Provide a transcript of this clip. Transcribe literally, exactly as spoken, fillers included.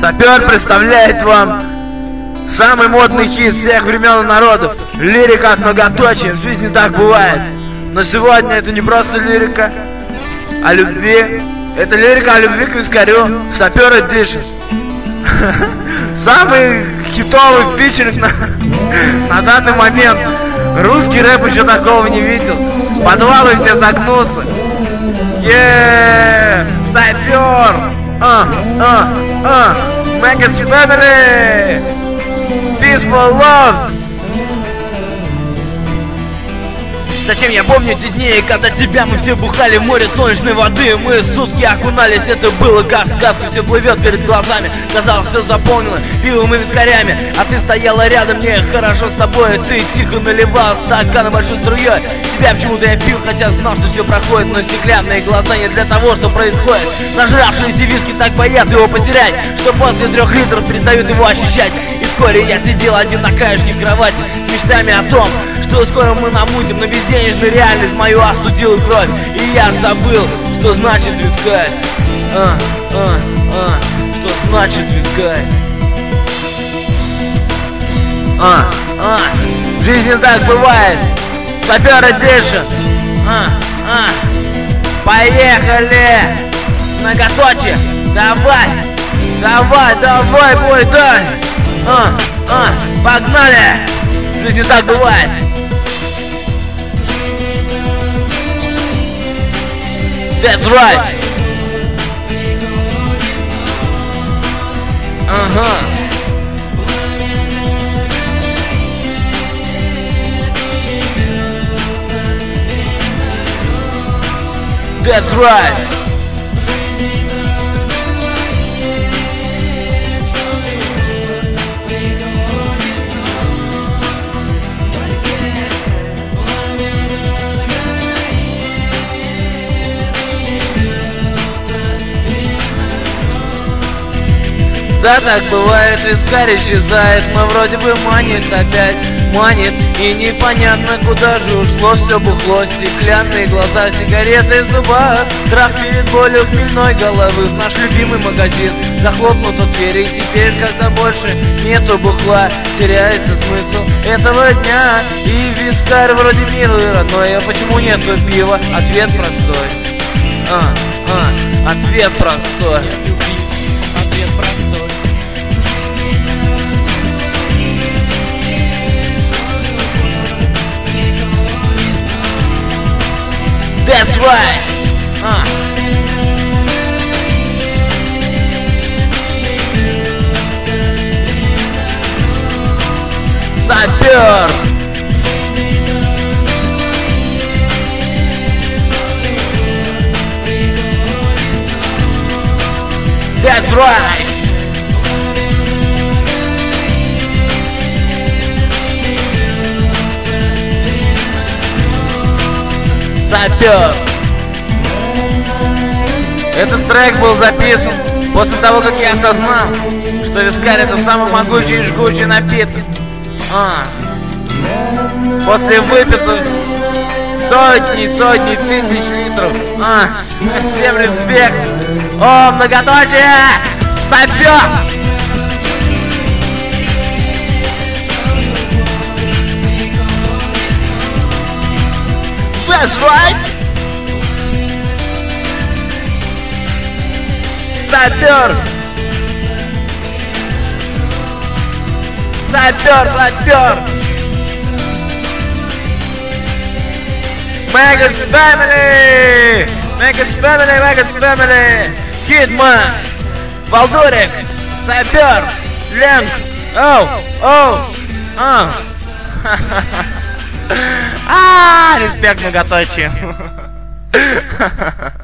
Сапер представляет вам самый модный хит всех времен и народов. Лирика от многоточия, в жизни так бывает. Но сегодня это не просто лирика о любви. Это лирика о любви к вискарю. Сапер Эдишн. Самый хитовый фичеринг на, на данный момент. Русский рэп еще такого не видел. Подвалы все загнутся. Еее, Сапер. А, а, а. Maggots Family. Peaceful Love. Зачем я помню эти дни, когда тебя мы все бухали в море солнечной воды. Мы сутки окунались, это было как сказка. Все плывет перед глазами, казалось, все заполнено пивом и вискарями. А ты стояла рядом, мне хорошо с тобой. Ты тихо наливал стаканы большой струей. Тебя почему-то я пил, хотя знал, что все проходит. Но стеклянные глаза не для того, что происходит. Нажравшиеся виски так боятся его потерять, что после трех литров перестают его ощущать. И вскоре я сидел один на краешке кровати с мечтами о том, что скоро мы намутим, но безденежная реальность мою остудила кровь. И я забыл, что значит вискарь. А, а, а, что значит вискарь. А, а, в жизни так бывает. Сапер Эдишн. А, а, поехали. Многоточие. Давай, давай, давай, бой, дай. А, а, погнали. В жизни так бывает. That's right. Uh-huh. That's right. Да, так бывает, вискарь исчезает, но вроде бы манит опять, манит. И непонятно, куда же ушло все бухло. Стеклянные глаза, сигареты в зубах, страх перед болью хмельной головы. В наш любимый магазин захлопнута дверь, и теперь, когда больше нету бухла, теряется смысл этого дня. И вискарь вроде милый, родной, а почему нету пива? Ответ простой. А, а, ответ простой. Ответ простой. That's right. Uh. Сапер. That's right. Сапер. Этот трек был записан после того, как я осознал, что вискарь — это самый могучий и жгучий напиток. А. После выпитых сотни, сотни тысяч литров. А. Всем респект. О, многоточие! Сапер! That's right. Сапер. Сапер, сапер. Maggots Family. Maggots Family, Maggots Family. Hitman. Валдурик. Сапер. Ленг. Оу, оу. А. А, респект многоточие.